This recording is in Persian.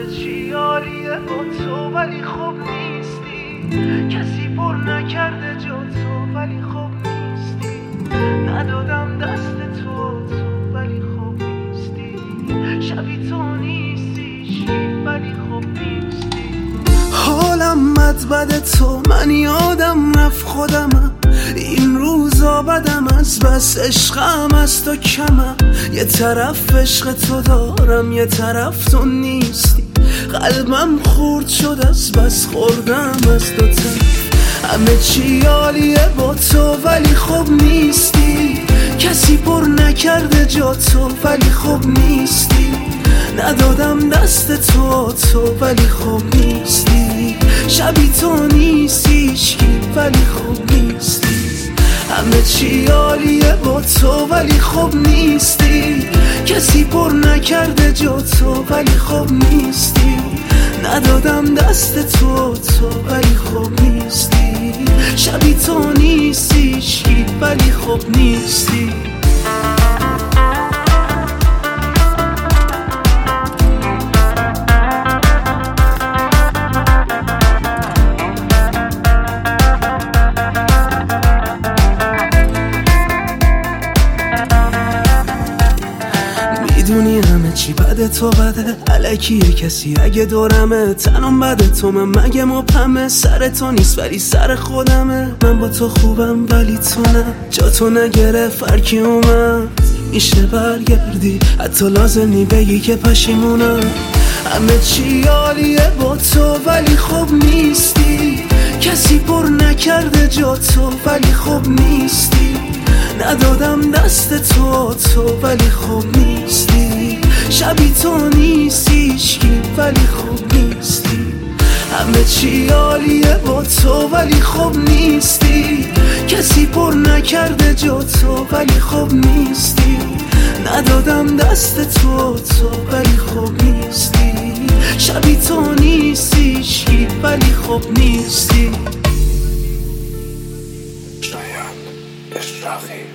همه چی عالیه با تو ولی خوب نیستی، کسی پر نکرده جا تو ولی خوب نیستی، ندادم دست تو ولی خوب نیستی، شبی تو نیستی ولی خوب نیستی. حالم بد تو، من یادم رفت خودمم، این روزا بدم از بس عشقم از تو کمم، یه طرف عشق تو دارم یه طرف تو نیستی، قلبم خورد شد از بس خوردم از دو طرف، همه چی عالیه با تو ولی خوب نیستی، کسی پر نکرده جا تو ولی خوب نیستی، ندادم دست تو ولی خوب نیستی، شبی تو نیستی هیچکی ولی خوب نیستی، همه چی عالیه با تو ولی خوب نیستی، کسی پر نکرده جا تو ولی خوب نیستی، ندادم دست تو ولی خوب نیستی، شبی تو نیستی هیچکی ولی خوب نیستی. میدونی همه چی بده تو بده، الکیه کسی اگه دورمه، تنم بده تو من مگه مبهمه، سر تو نیست ولی سر خودمه، من با تو خوبم ولی تو نه، جا تو نگره فرکی اومد، میشه برگردی حتی لازم نی بگی که پشیمونم، همه چی عالیه با تو ولی خوب نیستی، کسی پر نکرده جا تو ولی خوب نیستی، ندادم دست تو ولی خوب نیستی، شبی تو نیستی هیچکی ولی خوب نیستی، همه چی عالیه با تو ولی خوب نیستی، کسی پر نکرده جا تو ولی خوب نیستی، ندادم دست تو ولی خوب نیستی، شبی تو نیستی هیچکی ولی خوب نیستی. شاید اشراقی